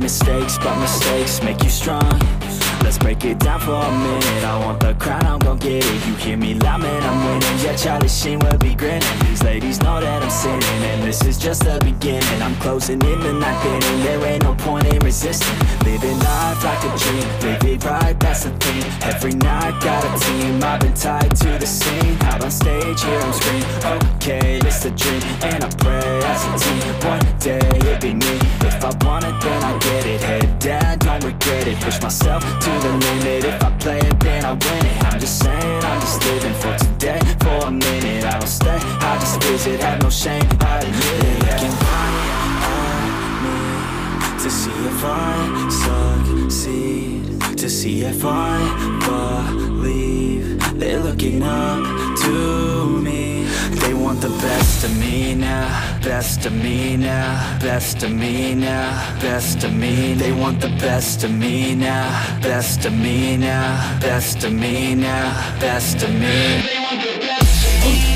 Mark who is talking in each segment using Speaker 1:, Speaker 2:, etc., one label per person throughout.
Speaker 1: mistakes, but mistakes make you strong. Let's break it down for a minute. I want the crown, I'm gon' get it. You hear me loud, man, I'm winning. Yeah, Charlie Sheen will be grinning. These ladies know that I'm sinning, and this is just the beginning. I'm closing in the ninth inning. There ain't no point in resisting. Living life like a dream, live it right, that's the thing. Every night, got a team, I've been tied to the scene. Out on stage, hear them scream, okay, this the dream. And I pray as a team, one day it'll be me. If I want it, then I get it. Head down, don't regret it. Push myself to the limit. If I play it, then I win it. I'm just saying, I'm just living for today. For a minute, I don't stay, I just visit. Have no shame, I admit it. Looking right at me to see if I succeed, to see if I believe. They're looking up to me. They want the best of me now, best of me now, best of me now, best of me. They want the best of me now, best of me now, best of me now, best of me. They want the best of me.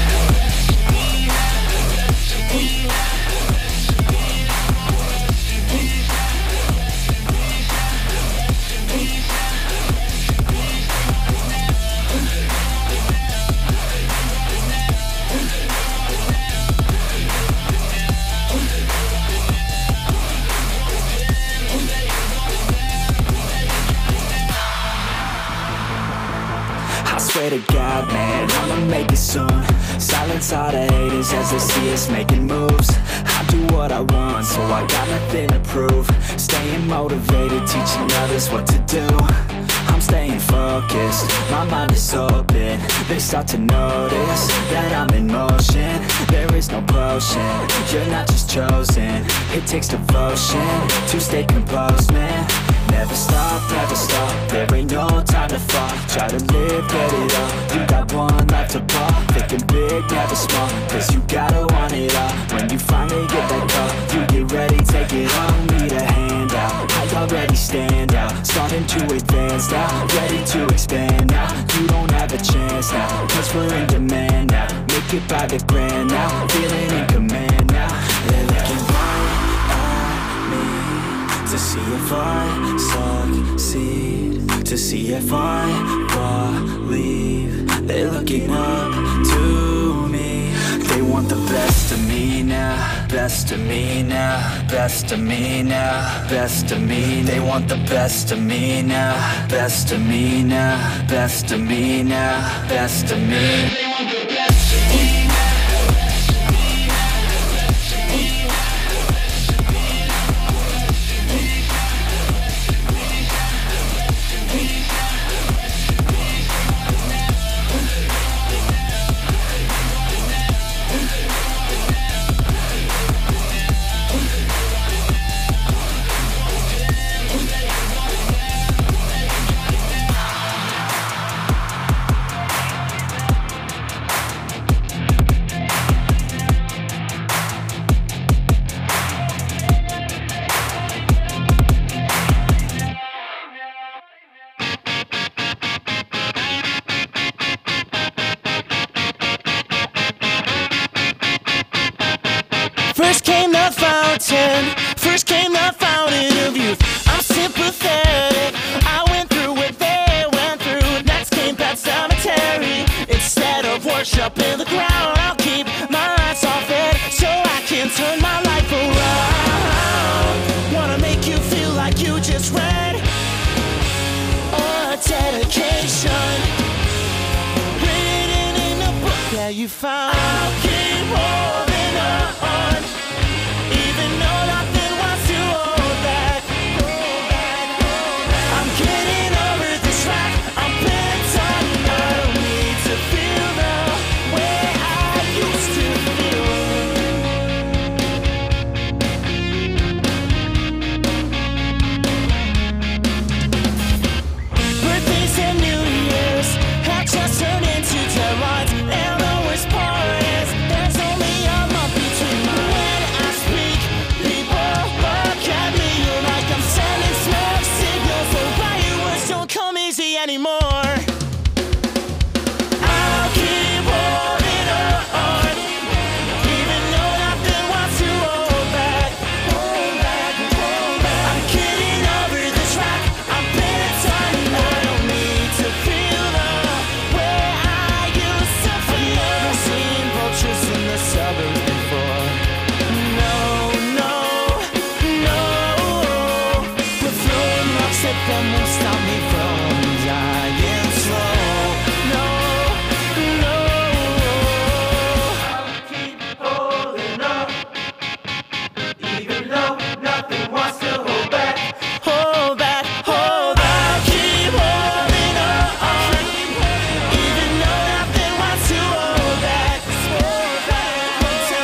Speaker 1: Swear to God, man, I'ma make it soon. Silence all the haters as they see us making moves. I do what I want, so I got nothing to prove. Staying motivated, teaching others what to do. I'm staying focused, my mind is open. They start to notice that I'm in motion. There is no potion, you're not just chosen. It takes devotion to stay composed, man. Never stop, there ain't no time to fall. Try to live, get it all, you got one life to ball. Thinking big, never small, cause you gotta want it all. When you finally get that call, you get ready, take it on. Need a handout, I already stand out. Starting to advance now, ready to expand now. You don't have a chance now, cause we're in demand now. Make it by the grand now, feeling in command now. They're looking right at me to see if I succeed, to see if I believe. They're looking up to me. They want the best of me now, best of me now, best of me now, best of me. They want the best of me now, best of me now, best of me now, best of me. They want the best of me.
Speaker 2: First came the fountain, first came the fountain of youth. I'm sympathetic, I went through what they went through. Next came Pet Sematary. Instead of worshiping the ground, I'll keep my eyes off it so I can turn my life around. Wanna make you feel like you just read a dedication written in a book that you found. I'll keep holding on, even though nothing wants to hold back. I'm getting over this rock, I'm bent on. I don't need to feel the way I used to feel. Birthdays and New Year's had just turned into deadlines, and the worst part is suburbs before. No, no, no. But throwing rocks at them won't stop me from dying slow. No, no. I'll keep holding up, even though nothing wants to hold back. Hold back, hold back. I'll keep holding on, even though nothing wants to hold back. Hold back.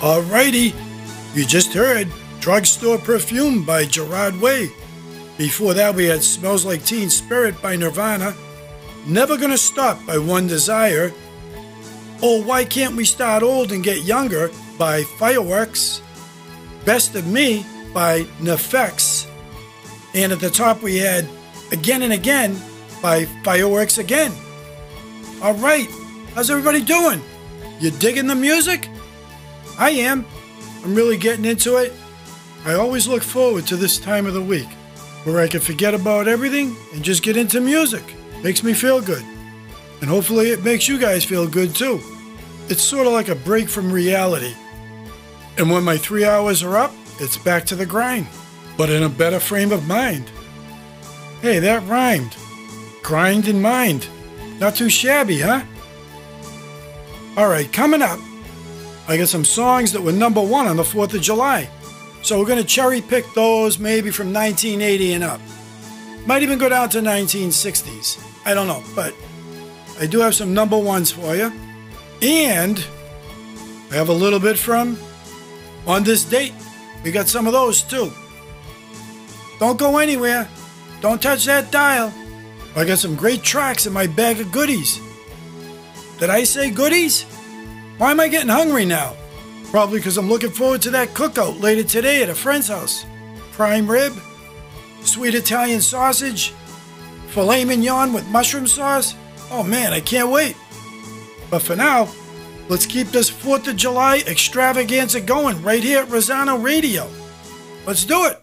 Speaker 3: Alrighty, you just heard Drugstore Perfume by Gerard Way. Before that we had Smells Like Teen Spirit by Nirvana, Never Gonna Stop by One Desire, Oh Why Can't We Start Old and Get Younger by Fireworks, Best of Me by Nefex, and at the top we had Again and Again by Fireworks Again. Alright, how's everybody doing? You digging the music? I am. I'm really getting into it. I always look forward to this time of the week where I can forget about everything and just get into music. Makes me feel good. And hopefully it makes you guys feel good too. It's sort of like a break from reality. And when my 3 hours are up, it's back to the grind, but in a better frame of mind. Hey, that rhymed. Grind in mind. Not too shabby, huh? Alright, coming up, I got some songs that were number one on the 4th of July. So we're going to cherry pick those maybe from 1980 and up. Might even go down to 1960s. I don't know, but I do have some number ones for you. And I have a little bit from On This Date. We got some of those too. Don't go anywhere. Don't touch that dial. I got some great tracks in my bag of goodies. Did I say goodies? Why am I getting hungry now? Probably because I'm looking forward to that cookout later today at a friend's house. Prime rib, sweet Italian sausage, filet mignon with mushroom sauce. Oh man, I can't wait. But for now, let's keep this 4th of July extravaganza going right here at Rosanna Radio. Let's do it.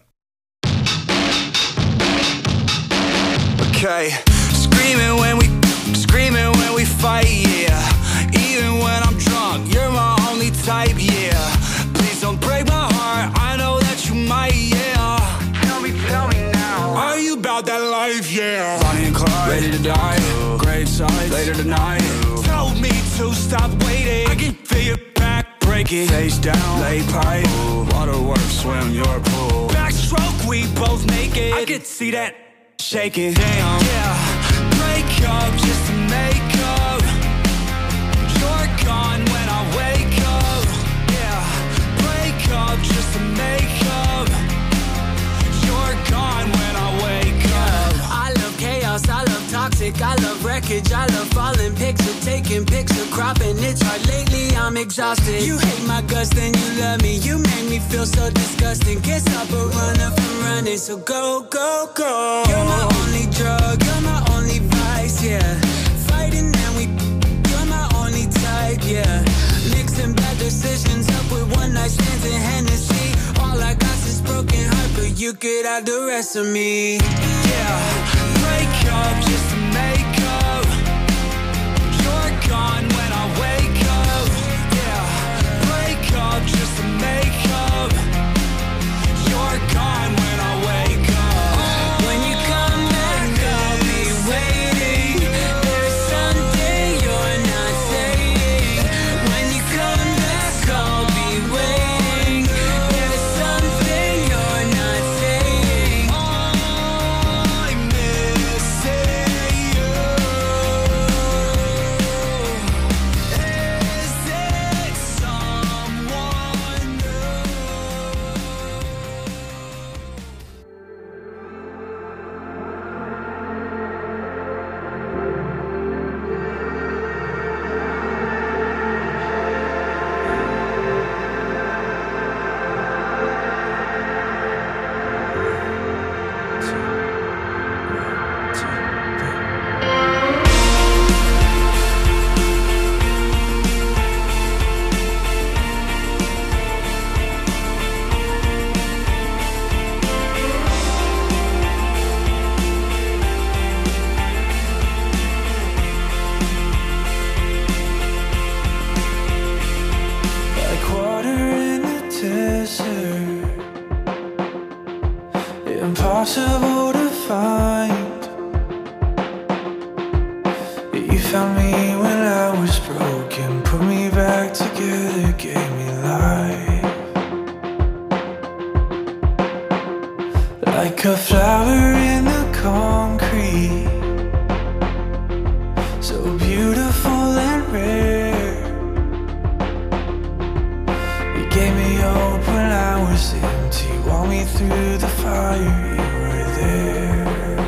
Speaker 4: Okay, screaming when we fight, yeah. Even when I'm drunk, you're my only type, yeah. Please don't break my heart, I know that you might, yeah. Tell me now. Are you about that life, yeah? Bonnie and Clyde, ready to die. Graveside, later tonight. Told me to stop waiting. I can feel your back breaking. Face down, lay pipe. Waterworks, swim your pool. Backstroke, we both naked. I could see that shaking. Damn, yeah. Break up just to make up. You're gone when I wake up. Yeah. Break up just to make up. You're gone when I wake up.
Speaker 5: I love chaos, I love toxic, I love wreckage, I love falling picture, taking picture, cropping. It's hard lately, I'm exhausted. You hate my guts, then you love me. You make me feel so disgusting. Can't stop a runner from running, so go, go, go. You're my only drug, you're my only vice, yeah. Fighting and you're my only type, yeah. Mixing bad decisions up with one night stands and Hennessy. All I got is broken heart, but you could have the rest of me.
Speaker 4: Yeah, break up just to make up. You're gone when I wake up. Yeah, break up just to make up. You're gone when I wake up.
Speaker 5: When you come back, I'll be waiting. There's something you're not saying. When you come back, I'll be waiting. There's something you're not saying.
Speaker 4: I'm missing you. Is it someone new?
Speaker 6: Like water in the desert, impossible to find. You found me when I was broken, put me back together, gave me life. Like a flower in the concrete, so beautiful and rare. You gave through the fire, you were there.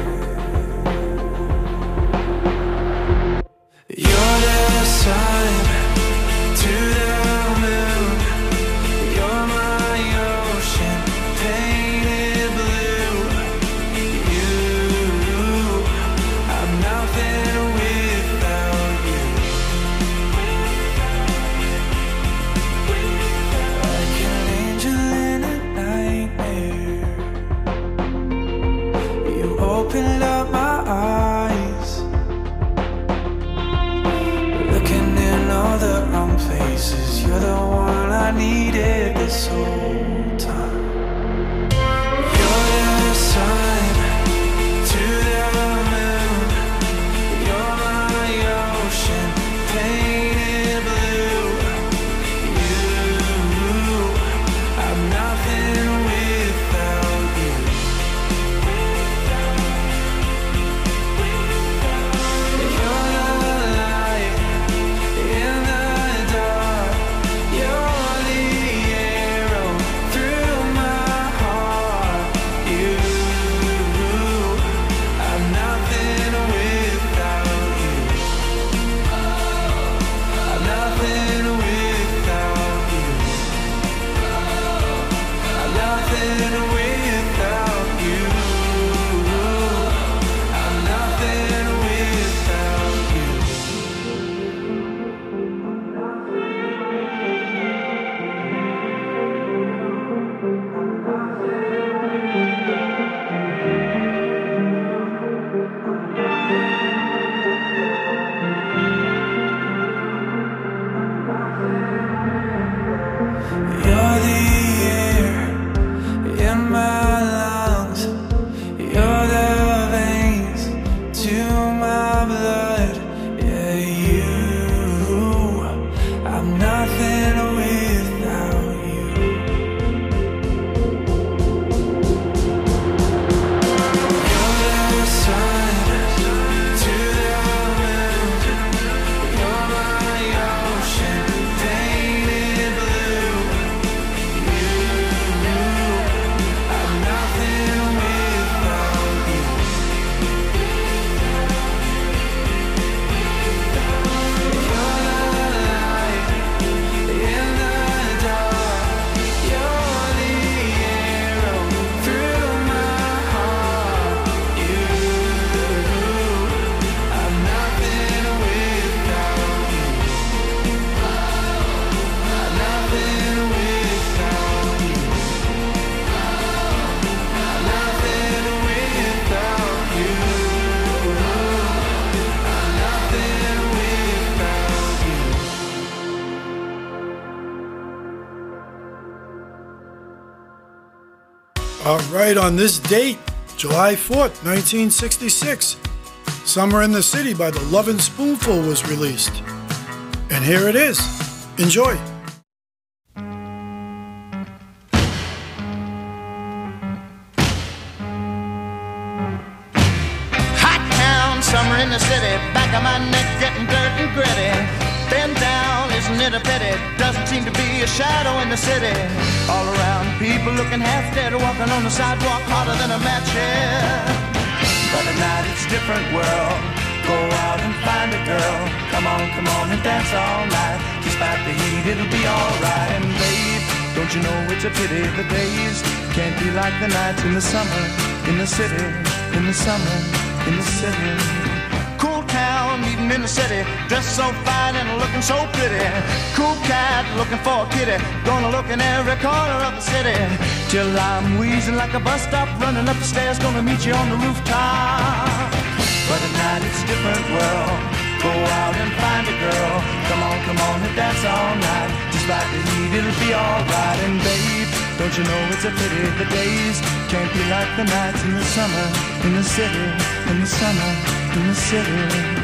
Speaker 6: You're the sun to the moon. You're my ocean, painted blue. I'm nothing without you. Like an angel in a nightmare, you opened up my eyes, looking in all the wrong places. You're the one I needed this whole time. You're the sun to the moon. You're my ocean, painted blue. I'm nothing without you. You're the light in the dark. You're the arrow through my heart. I'm nothing without you. I'm nothing without you. I'm nothing without you. I'm nothing without you. You're the air in my lungs. You're the veins to my blood. Yeah, I'm nothing without you. You're the sun to the moon. You're my ocean, painted blue. I'm nothing without you. You're the light in the dark. You're the arrow through my heart. I'm nothing without you. I'm nothing without you. I'm nothing without you. I'm nothing without you.
Speaker 3: All right, on this date, July 4th, 1966, Summer in the City by the Lovin' Spoonful was released. And here it is. Enjoy.
Speaker 2: Hot town, summer in the city, back of my neck getting dirt and gritty. Bend down, isn't it a pity? Doesn't seem to be a shadow in the city. All around, people looking half dead, walking on the sidewalk hotter than a match head. But at night it's a different world. Go out and find a girl. Come on and dance all night. Despite the heat, it'll be alright. And babe, don't you know it's a pity the days can't be like the nights in the summer, in the city, in the summer, in the city. Cool town, meeting in the city, dressed so fine and looking so pretty. Cool cat, looking for a kitty, gonna look in every corner of the city. Till I'm wheezing like a bus stop, running up the stairs, gonna meet you on the rooftop. But at night it's a different world. Go out and find a girl. Come on and dance all night. Just like the heat, it'll be alright. And babe, don't you know it's a pity the days can't be like the nights in the summer, in the city, in the summer, in the city.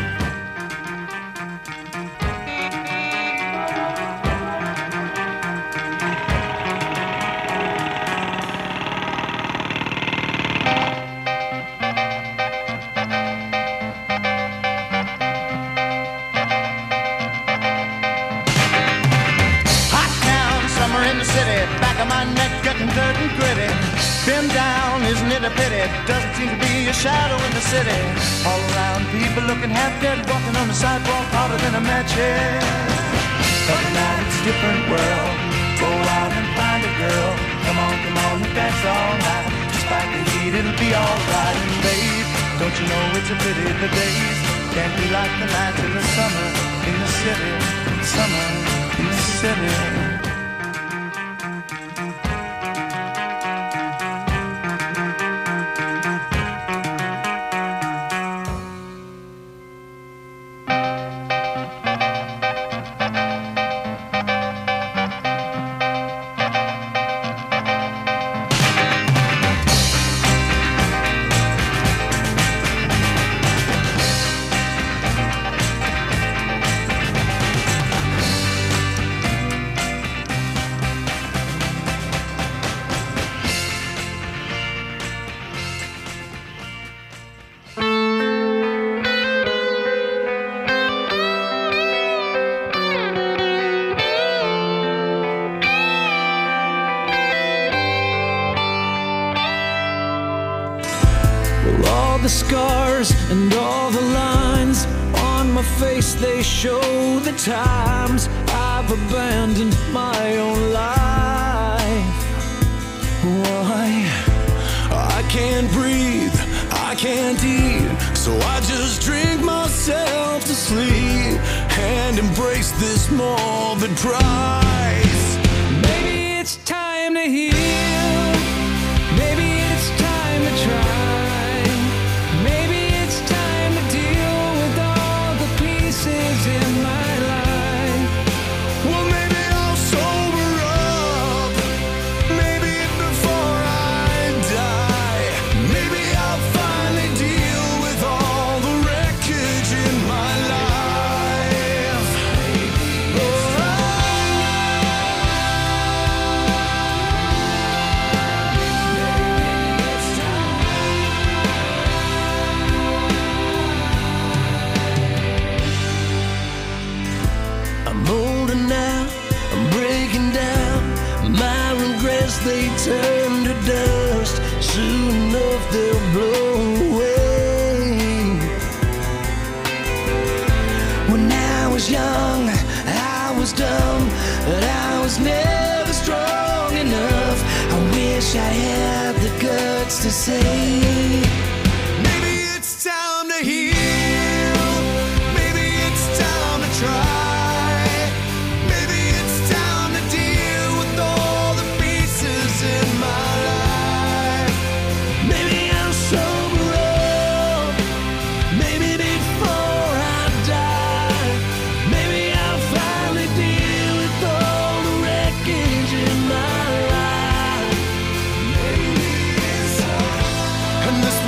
Speaker 2: Bend Isn't it a pity? Doesn't seem to be a shadow in the city. All around, people looking half dead, walking on the sidewalk harder than a match head. But now it's a different world. Go out and find a girl. Come on, and dance all night. Despite the heat, it'll be alright. And babe, don't you know it's a pity the days can't be like the nights in the summer in the city. Summer in the city.
Speaker 1: The scars and all the lines on my face, they show the times I've abandoned my own life. Why? I can't breathe, I can't eat, so I just drink myself to sleep and embrace this morbid price. Maybe it's time to heal, maybe it's time to try. In my life, well, maybe I'll sober up, maybe before I die, maybe I'll finally deal with all the wreckage in my life. I'm older now, I'm breaking down. My regrets, they turn to dust. Soon enough they'll blow away. When I was young, I was dumb, but I was never strong enough. I wish I had the guts to say, maybe it's time to heal, maybe it's time to try. And this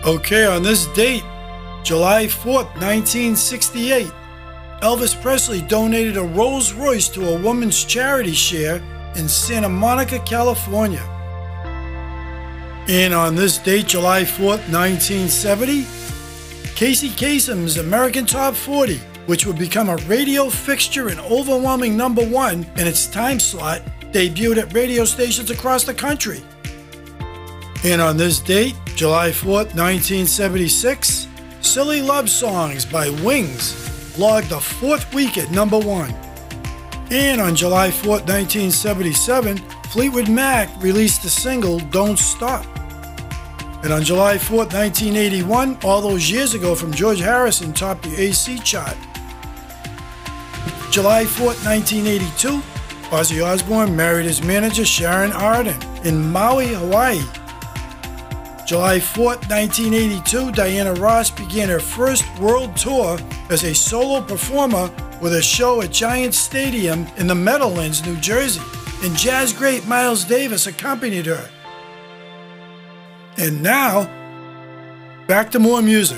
Speaker 3: Okay, on this date, July 4th, 1968, Elvis Presley donated a Rolls Royce to a woman's charity share in Santa Monica, California. And on this date, July 4th, 1970, Casey Kasem's American Top 40, which would become a radio fixture and overwhelming #1 in its time slot, debuted at radio stations across the country. And on this date, July 4th, 1976, Silly Love Songs by Wings logged the 4th week at #1. And on July 4th, 1977, Fleetwood Mac released the single Don't Stop. And on July 4th, 1981, all those years ago, from George Harrison topped the AC chart. July 4th, 1982, Ozzy Osbourne married his manager Sharon Arden in Maui, Hawaii. July 4th, 1982, Diana Ross began her first world tour as a solo performer with a show at Giant Stadium in the Meadowlands, New Jersey, and jazz great Miles Davis accompanied her. And now, back to more music.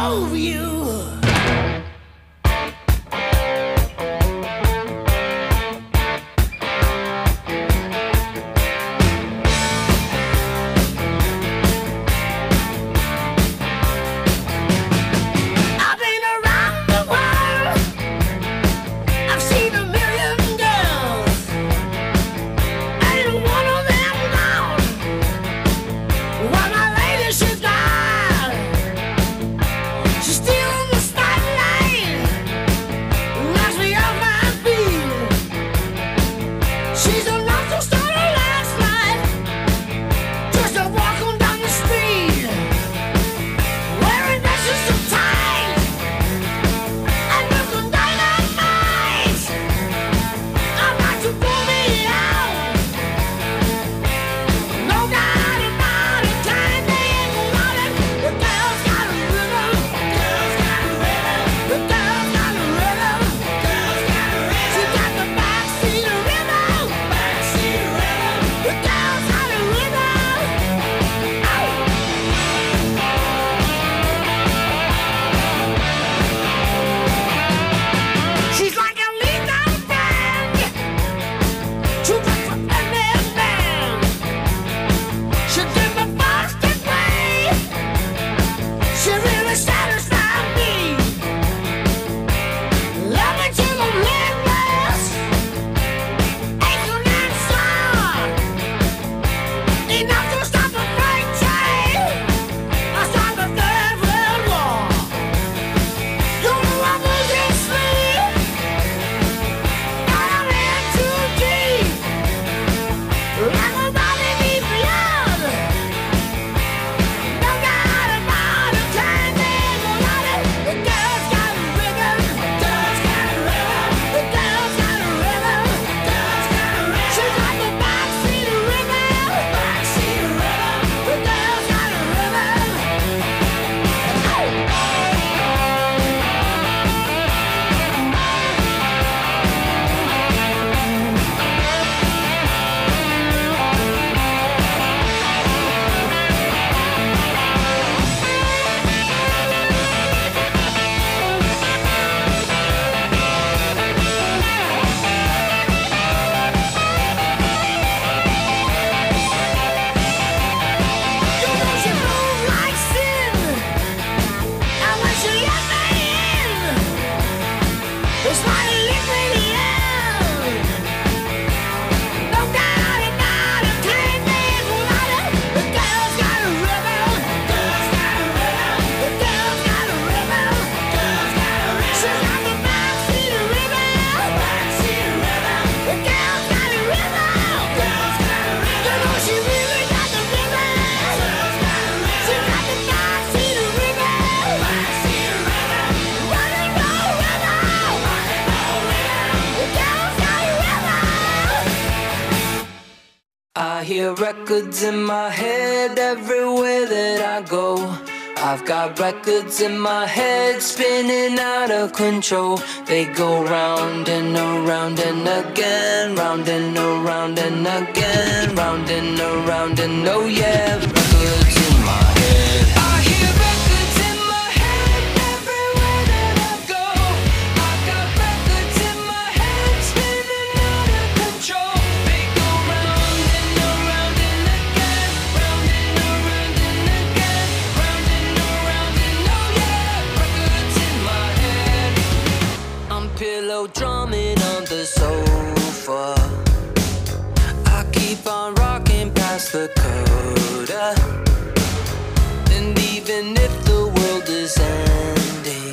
Speaker 2: drove you.
Speaker 7: I hear records in my head everywhere that I go. I've got records in my head spinning out of control. They go round and around and again, round and around and again, round and around and oh yeah, records in my head. I hear records in my head everywhere that I go. I've got records in my head spinning out of control. They go round and around and again, round and around and again, round and around and oh yeah, records in my head. I'm pillow drumming on the sofa. I keep on rocking past the coda. And even if the world is ending,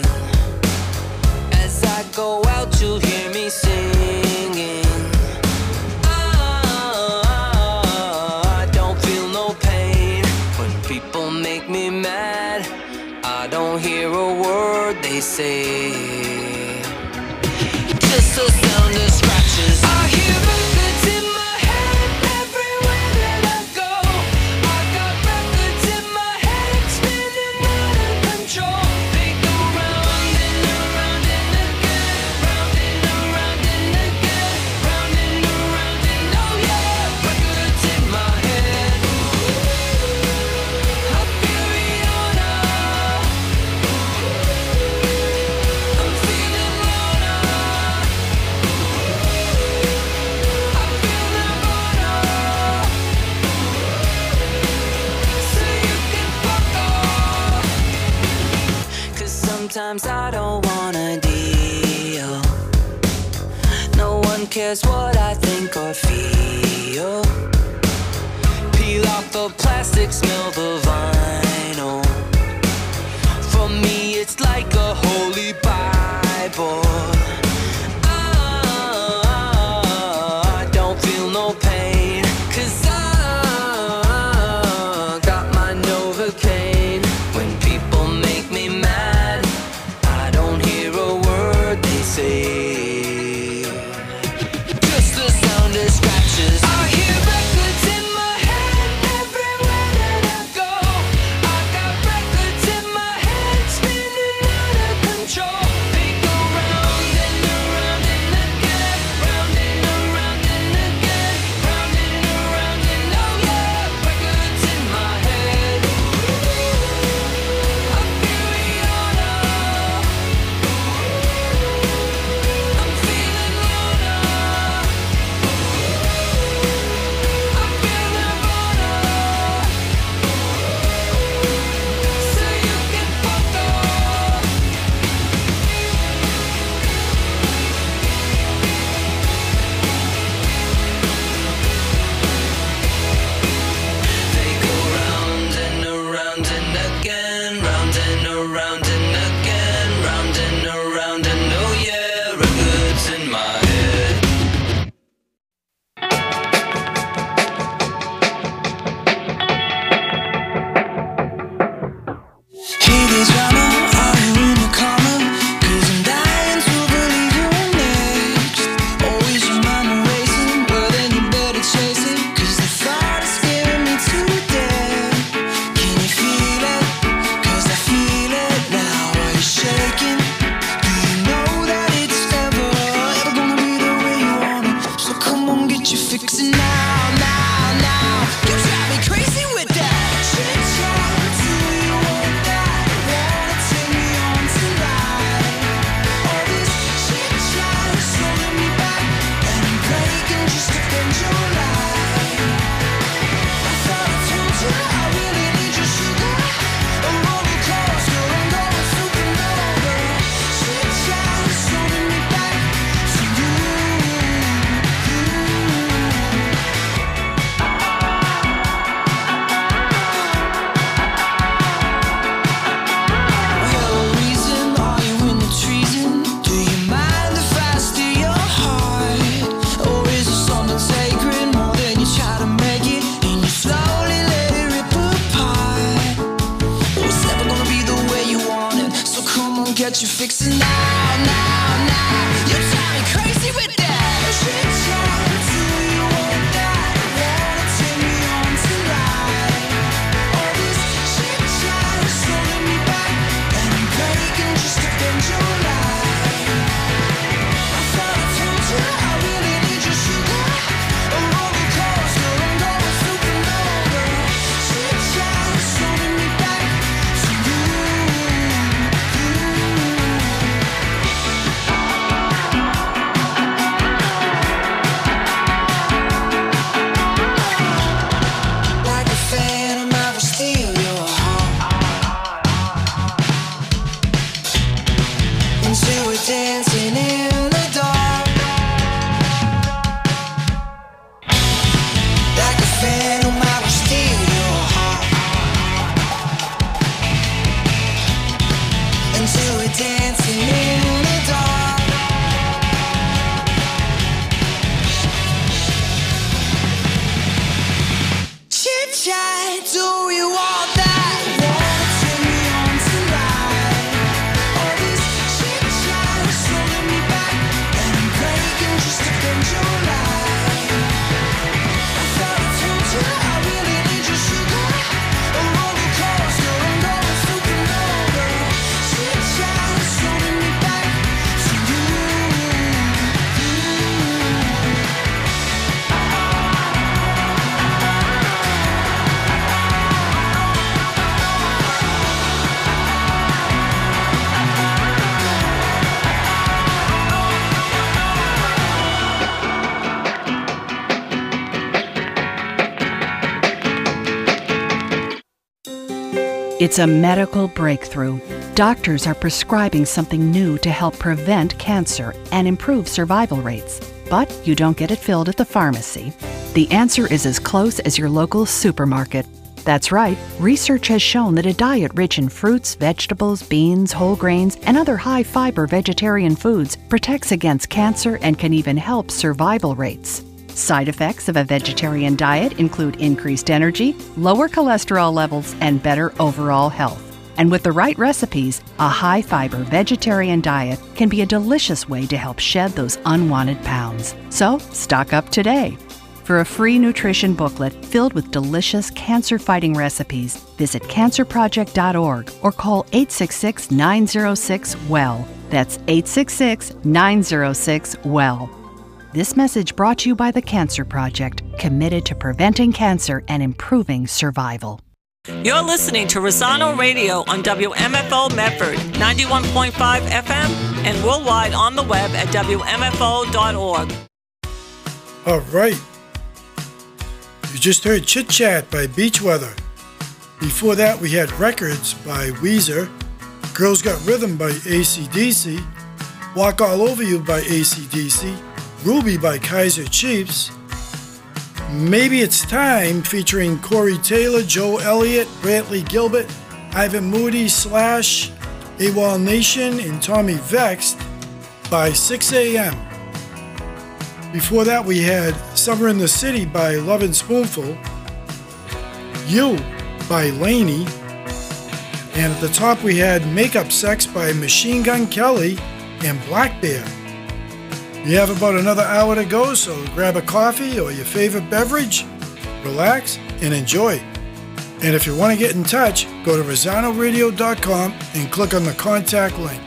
Speaker 7: as I go out you'll hear me singing. I don't feel no pain when people make me mad. I don't hear a word they say, just the sound of scratches. I hear records in my head everywhere that I go. I've got records in my head spinning out of control. They go round and around and again, round and around and again, round and around and oh yeah, records in my head. A Furiona, one cares what I think or feel. Peel off the plastic, smell the vinyl. For me it's like a holy Bible. I don't feel no pain, 'cause I got my Novocaine. When people make me mad, I don't hear a word they say. Just the sound of scratches. I hear records in my head everywhere that I go. I got records in my head spinning out of control. They go round and around and again, round and around and again, round and around and oh yeah, records in my head. I feel Rihanna. I'm feeling Rihanna. I feel Nirvana. So you can fuck off. They go round and around and again, round and around and again, round and around and oh yeah, records in my head.
Speaker 5: Hey there, drama, are you in the coma? 'Cause I'm dying to believe you're next. Always your mind racing, well then you better chase it, 'cause the thought is scaring me to death. Can you feel it? 'Cause I feel it now. Are you shaking? Do you know that it's ever gonna be the way you want it? So come on, get your fixin' now, now, now. You drive me crazy with that shit chat. Do you want that? Wanna take me on tonight? All this chit chat is holding me back, and I'm breaking just to bend your light. I thought I told you I really need your sugar. A roller coaster, I'm going supernova. Chit chat is holding me back to you. Well, reason, are you in the treason? Do you mind if I steal your heart? Or is it something sacred more than you try to make it, and you slowly let it rip apart? Oh, it's never gonna be the way you want it, so come on, get your fixin' now, now, now. You drive me crazy with that shit chat. Do you want that? Wanna take me on tonight? All this chit chat is holding me back, and I'm breaking just to bend your light. I thought I told you I really need your sugar. A roller coaster, I'm going supernova. Chit chat is holding me back to you. Like a phantom, I will steal your heart. Until we're dancing in the dark. Like a phantom, I will steal your heart. Until we're dancing in the dark. Chit chat, do you want that? Wanna take me on tonight? All this chit chat is holding me back, and I'm breaking just to bend your light. I thought I told you I really need your sugar. A roller coaster, I'm going supernova. Chit chat is holding me back to you.
Speaker 8: It's a medical breakthrough. Doctors are prescribing something new to help prevent cancer and improve survival rates. but you don't get it filled at the pharmacy? The answer is as close as your local supermarket. That's right, research has shown that a diet rich in fruits, vegetables, beans, whole grains, and other high-fiber vegetarian foods protects against cancer and can even help survival rates. Side effects of a vegetarian diet include increased energy, lower cholesterol levels, and better overall health. And with the right recipes, a high-fiber vegetarian diet can be a delicious way to help shed those unwanted pounds. So, stock up today. For a free nutrition booklet filled with delicious cancer-fighting recipes, visit cancerproject.org or call 866-906-WELL. That's 866-906-WELL. This message brought to you by the Cancer Project, committed to preventing cancer and improving survival.
Speaker 9: You're listening to Rosano Radio on WMFO Medford, 91.5 FM, and worldwide on the web at WMFO.org.
Speaker 3: All right. You just heard Chit Chat by Beach Weather. Before that, we had Records by Weezer, Girls Got Rhythm by AC/DC, Walk All Over You by AC/DC, Ruby by Kaiser Chiefs, Maybe It's Time featuring Corey Taylor, Joe Elliott, Brantley Gilbert, Ivan Moody, Slash, AWOL Nation, and Tommy Vexed by 6 a.m. Before that, we had Summer in the City by Lovin' Spoonful, You by Laney, and at the top we had Makeup Sex by Machine Gun Kelly and Black Bear. You have about another hour to go, so grab a coffee or your favorite beverage, relax, and enjoy. And if you want to get in touch, go to RosanoRadio.com and click on the contact link.